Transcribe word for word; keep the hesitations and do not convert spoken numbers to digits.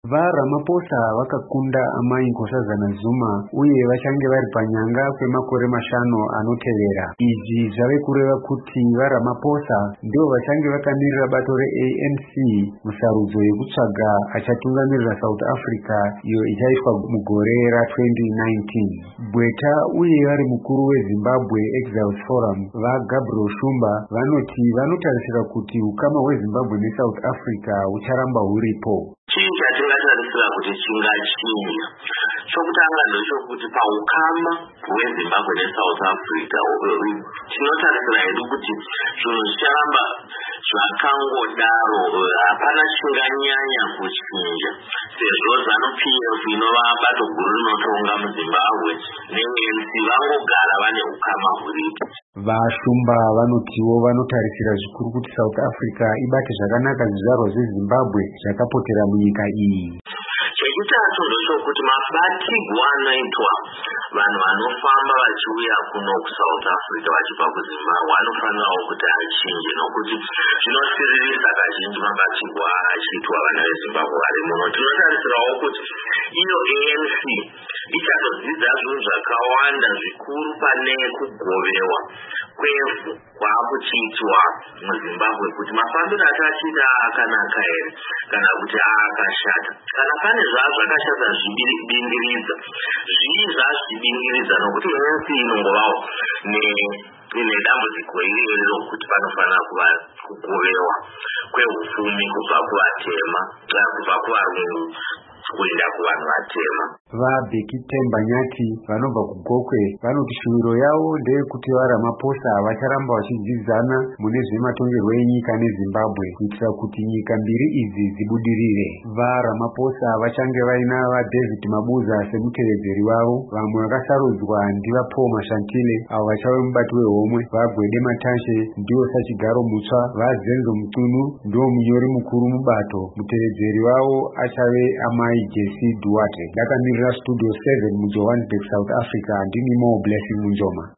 Va Ramaphosa vakakunda amai Nkosazana Zuma uye vachange vari panyanga kwemakore mashanu anotevera. Izvi zvave kureva kuti va Ramaphosa ndivo vachange vakamirira bato re-A N C musarudzo yekutsvaga achatungamirira South Africa iyo ichaitwa mugore ra-twenty nineteen. Bweta uye vari mukuru weZimbabwe Exiles Forum va Gabriel Shumba vanoti vanotarisira kuti ukama hweZimbabwe neSouth Africa hucharamba huripo. Chii chatingatarisira kuti chingachinja? Chokutanga ndechokuti paukama hweZimbabwe neSouth Africa tinotarisira hedu kuti zvinhu zvicharamba zvakangodaro, hapana chinganyanya kuchinja sezvo ZANU-P F inova bato guru rinotonga muZimbabwe ne-A N C vangogara vane ukama huripo. Vashumba vanotiwo vanotarisira zvikuru kuti South Africa ibate zvakanaka zvizvarwa zveZimbabwe zvakapotera munyika iyi. Chechitatu ndechokuti mabatirwo anoitwa vanhu vanofamba vachiuya kuno kuSouth Africa vachibva kuZimbabwe anofanirawo kuti achinje, nokuti zvinosiririsa kazhinji mabatirwo achiitwa vana veZimbabwe vari muno. Tinotarisirawo kuti iyo A N C ichatodzidza zvinhu zvakawanda zvikuru pane kugovewa kwevhu kwakuchiitwa muZimbabwe, kuti mafambiro atachiita akanaka here kana kuti akashata. Kana pane zvazvakashata zvibindiridza, zvii zvazvibindiridza, nokuti A N C inongovawo nedambudziko iriri rokuti panofanira kuva kugovewa kwehupfumi kubva kuvatema, kubva kuvarungu kuenda kuvanhu vatema. VaBheki Temba Nyati vanobva kuGokwe vanoti shuviro yavo ndeyekuti va Ramaphosa vacharamba vachidzidzana mune zvematongerwo enyika neZimbabwe kuitira kuti nyika mbiri idzi dzibudirire. Va Ramaphosa vachange vaina vaDavid Mabuza semutevedzeri wavo, vamwe vakasarudzwa ndiva Paul Mashantile avo vachave mubati wehomwe, vaGwede Matashe ndivo sachigaro mutsva, vaZenzo Mutunu ndivo munyori mukuru mubato, mutevedzeri wavo achave amai Jesse Duarte. Dakamirira Studio seven muJohannesburg, South Africa, ndini Mo Blessing Munjoma.